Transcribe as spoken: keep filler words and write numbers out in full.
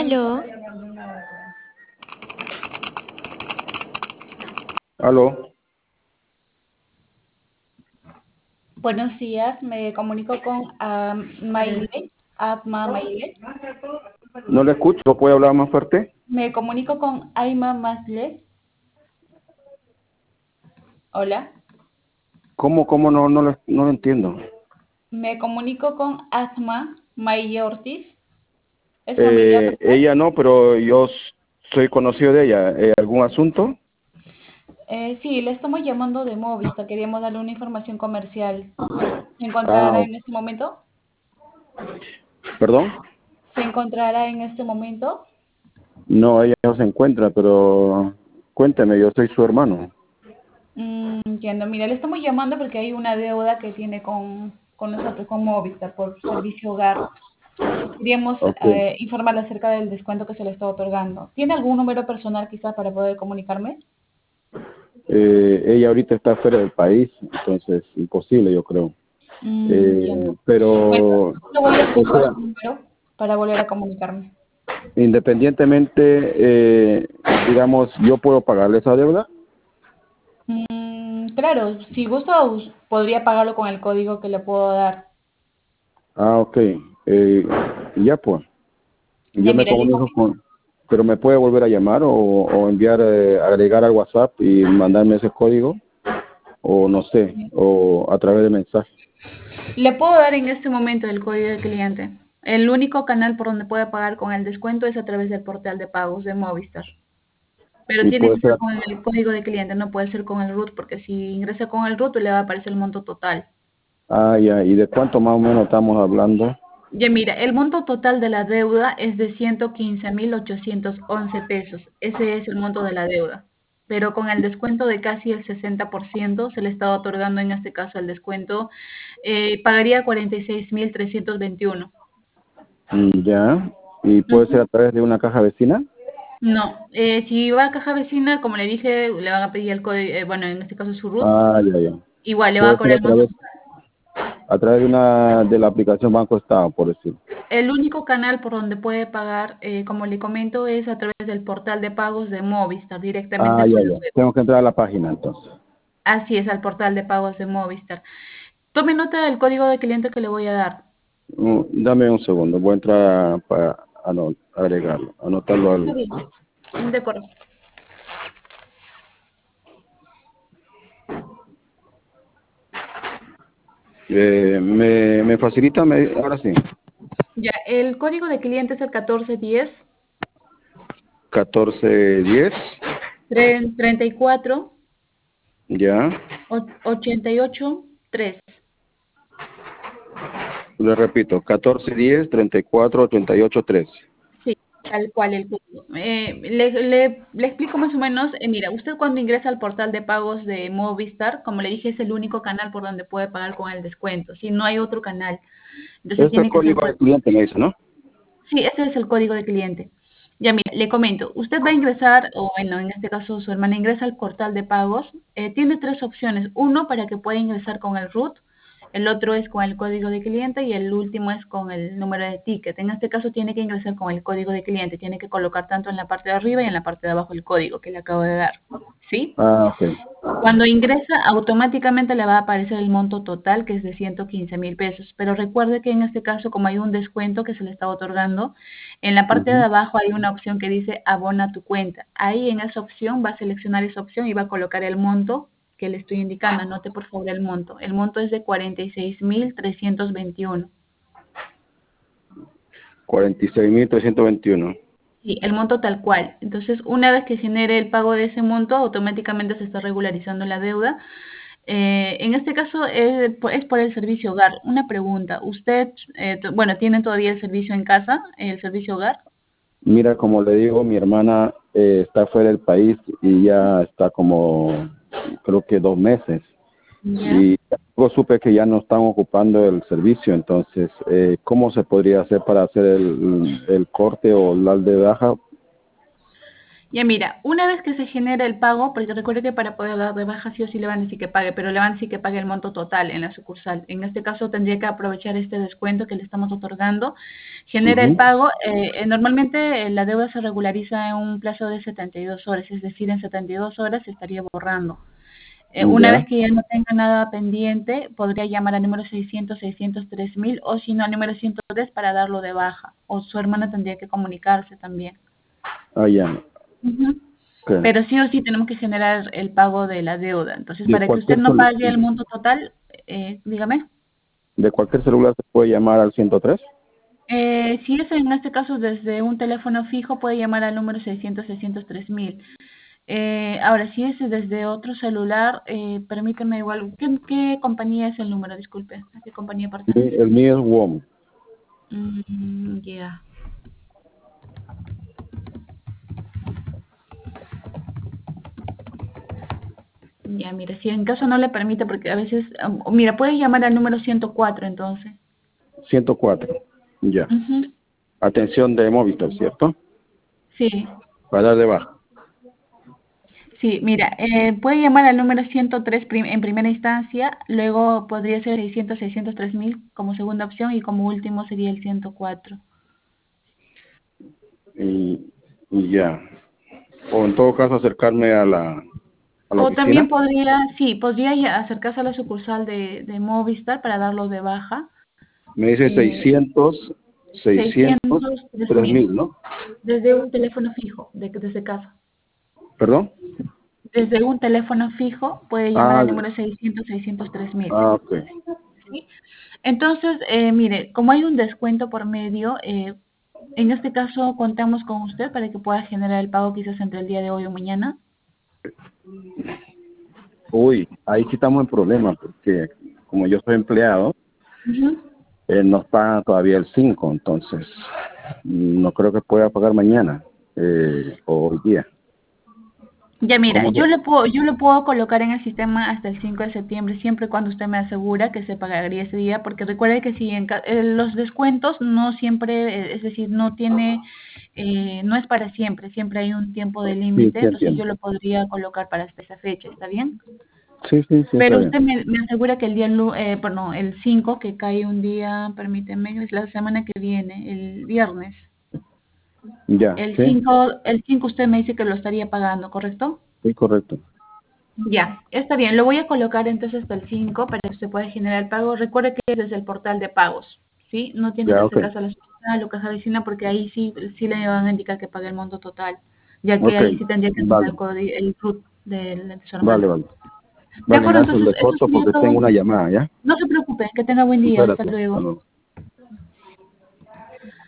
Aló, Aló, Buenos días, me comunico con um, Maile, Atma Maile. no le escucho, ¿puede hablar más fuerte? Me comunico con Aima Masle. Hola. ¿Cómo, cómo no, no, lo, no lo entiendo? Me comunico con Atma Maile Ortiz. ¿Es familiar de Eh, usted? ella no, pero yo s- soy conocido de ella. Eh, ¿Algún asunto? Eh, sí, le estamos llamando de Movista. Queríamos darle una información comercial. ¿Se Ah, encontrará en este momento? ¿perdón? ¿Se encontrará en este momento? No, ella no se encuentra, pero cuénteme, yo soy su hermano. Mm, entiendo. Mira, le estamos llamando porque hay una deuda que tiene con, con nosotros, con Movistar, por servicio hogar. Queríamos Ok. eh, informarle acerca del descuento que se le está otorgando. ¿Tiene algún número personal quizás para poder comunicarme? Eh, ella ahorita está fuera del país, entonces imposible, yo creo. Mm, Eh, entiendo. Bueno, pero, le voy a o brindar sea, su número para volver a comunicarme. independientemente, eh, digamos, yo puedo pagarle esa deuda. Mm, claro, si gusta, us- podría pagarlo con el código que le puedo dar. Ah, ok. Eh, ya pues. Ya Yo me mira, le comunico comento. con, pero me puede volver a llamar o, o enviar, eh, agregar al WhatsApp y mandarme ese código, o no sé, o a través de mensaje. Le puedo dar en este momento el código de cliente. El único canal por donde puede pagar con el descuento es a través del portal de pagos de Movistar. Pero Y tiene puede que ser ser, con el código de cliente, no puede ser con el root, porque si ingresa con el root le va a aparecer el monto total. ah, ya, ¿y de cuánto más o menos estamos hablando? Ya mira, el monto total de la deuda es de ciento quince mil ochocientos once pesos. Ese es el monto de la deuda. Pero con el descuento de casi el sesenta por ciento, se le está otorgando en este caso el descuento, eh, pagaría cuarenta y seis mil trescientos veintiuno. Mm, ya, y puede ser Ujú. a través de una caja vecina. No, eh, si va a caja vecina, como le dije, le van a pedir el código, eh, bueno, en este caso su root, Ah, ya, ya. igual le va a Puede ser cobrar a el monto. través, a través de una, de la aplicación Banco Estado, por decir. El único canal por donde puede pagar, eh, como le comento, es a través del portal de pagos de Movistar, directamente Ah, por ya, el ya. web. Tengo que entrar a la página entonces. Así es, al portal de pagos de Movistar. Tome nota del código de cliente que le voy a dar. Mm, dame un segundo, voy a entrar para ano- agregarlo, anotarlo Está al. bien, de acuerdo. Eh, me, me facilita, me, ahora sí. Ya, el código de cliente es el catorce diez Catorce diez, treinta y cuatro ya. ochenta y ocho tres. Le repito, catorce diez, treinta y cuatro, ochenta y ocho tres. Sí, tal cual el código. Eh, le, le, le explico más o menos. Eh, mira, usted cuando ingresa al portal de pagos de Movistar, como le dije, es el único canal por donde puede pagar con el descuento. Si no hay otro canal, entonces Este es el tiene que ser código por... del cliente, me dice, ¿no? Sí, ese es el código de cliente. Ya mira, le comento, usted va a ingresar, o bueno, en este caso su hermana ingresa al portal de pagos, eh, tiene tres opciones. Uno para que pueda ingresar con el root, el otro es con el código de cliente y el último es con el número de ticket. En este caso tiene que ingresar con el código de cliente, tiene que colocar tanto en la parte de arriba y en la parte de abajo el código que le acabo de dar. ¿Sí? Ah, ok. Cuando ingresa, automáticamente le va a aparecer el monto total, que es de ciento quince mil pesos. Pero recuerde que en este caso, como hay un descuento que se le está otorgando, en la parte de Ujú. abajo hay una opción que dice abona tu cuenta. Ahí en esa opción va a seleccionar esa opción y va a colocar el monto que le estoy indicando. Anote por favor el monto. El monto es de cuarenta y seis mil trescientos veintiuno. Cuarenta y seis mil trescientos veintiuno. Sí, el monto tal cual. Entonces, una vez que genere el pago de ese monto, automáticamente se está regularizando la deuda. Eh, en este caso es, por es por el servicio hogar. Una pregunta, ¿usted, eh, t- bueno, tiene todavía el servicio en casa, el servicio hogar? Mira, como le digo, mi hermana eh, está fuera del país y ya está como, creo que dos meses. Ya. Y luego supe que ya no están ocupando el servicio, entonces, eh, ¿cómo se podría hacer para hacer el, el corte o la de baja? Ya mira, una vez que se genera el pago, porque recuerde que para poder dar de baja sí o sí le van a decir que pague, pero le van a decir que pague el monto total en la sucursal. En este caso tendría que aprovechar este descuento que le estamos otorgando. Genera el Ujú. pago, eh, eh, normalmente eh, la deuda se regulariza en un plazo de setenta y dos horas, es decir, en setenta y dos horas se estaría borrando. Eh, una Ya, vez que ya no tenga nada pendiente, podría llamar al número seiscientos, seiscientos tres mil o si no al número ciento tres para darlo de baja. O su hermana tendría que comunicarse también. ah, ya. Ujú. Ok. Pero sí o sí tenemos que generar el pago de la deuda. Entonces, De para que usted cualquier, no celu- pague el monto total, eh, dígame. de cualquier celular se puede llamar al ciento tres. Eh, si es en este caso desde un teléfono fijo, puede llamar al número seiscientos, seiscientos tres mil. Eh, ahora, si es desde otro celular, eh, permíteme igual, ¿qué, ¿qué compañía es el número? Disculpe, ¿a qué compañía Sí, pertenece? el mío es W O M. Mm, ya. Ya, mira, si en caso no le permite, porque a veces, um, mira, puede llamar al número ciento cuatro entonces. ciento cuatro. Ya. Ujú. Atención de Movistar, ¿cierto? Sí. Para dar de baja. Sí, mira, eh, puede llamar al número ciento tres prim- en primera instancia, luego podría ser seiscientos, seiscientos tres mil como segunda opción y como último sería el ciento cuatro. Y, y ya. O en todo caso acercarme a la, a la O oficina. también podría, sí, podría ya acercarse a la sucursal de, de Movistar para darlo de baja. Me dice Eh, seiscientos, seiscientos, seiscientos tres tres mil mil, ¿no? desde un teléfono fijo, de, desde casa. ¿Perdón? Desde un teléfono fijo puede llamar Ah, al número seiscientos, seiscientos tres mil. ah, ok. ¿Sí? Entonces, eh, mire, como hay un descuento por medio, eh, en este caso contamos con usted para que pueda generar el pago quizás entre el día de hoy o mañana. Uy, ahí sí estamos en problema porque como yo soy empleado, Ujú. eh, nos pagan todavía el cinco, entonces no creo que pueda pagar mañana eh, o hoy día. Ya mira, ¿Cómo yo se- le puedo, yo le puedo colocar en el sistema hasta el cinco de septiembre, siempre y cuando usted me asegura que se pagaría ese día, porque recuerde que si en ca- eh, los descuentos no siempre, eh, es decir, no tiene, eh, no es para siempre, siempre hay un tiempo de Sí, límite, sí entonces yo entiendo. lo podría colocar para hasta esa fecha, ¿está bien? Sí, sí, sí, está Pero bien. usted me, me asegura que el día, lu- eh, perdón, el cinco que cae un día, permíteme, es la semana que viene, el viernes. Ya, El sí, cinco el cinco usted me dice que lo estaría pagando, ¿correcto? sí, correcto. Ya, está bien. Lo voy a colocar entonces hasta el cinco para que usted pueda generar el pago. Recuerde que es desde el portal de pagos, ¿sí? No tiene que Ya, ok. acercarse a la sucursal o caja vecina porque ahí sí, sí le van a indicar que pague el monto total, ya que Ok, ahí sí tendría que tener vale, el código, el R U T de, de su vale, hermana. vale. De Vale, acuerdo, Nancy, entonces le eso corto sería porque todo. tengo una llamada, ¿ya? No se preocupe, que tenga buen Muchas día. Hasta gracias. Hasta luego. luego.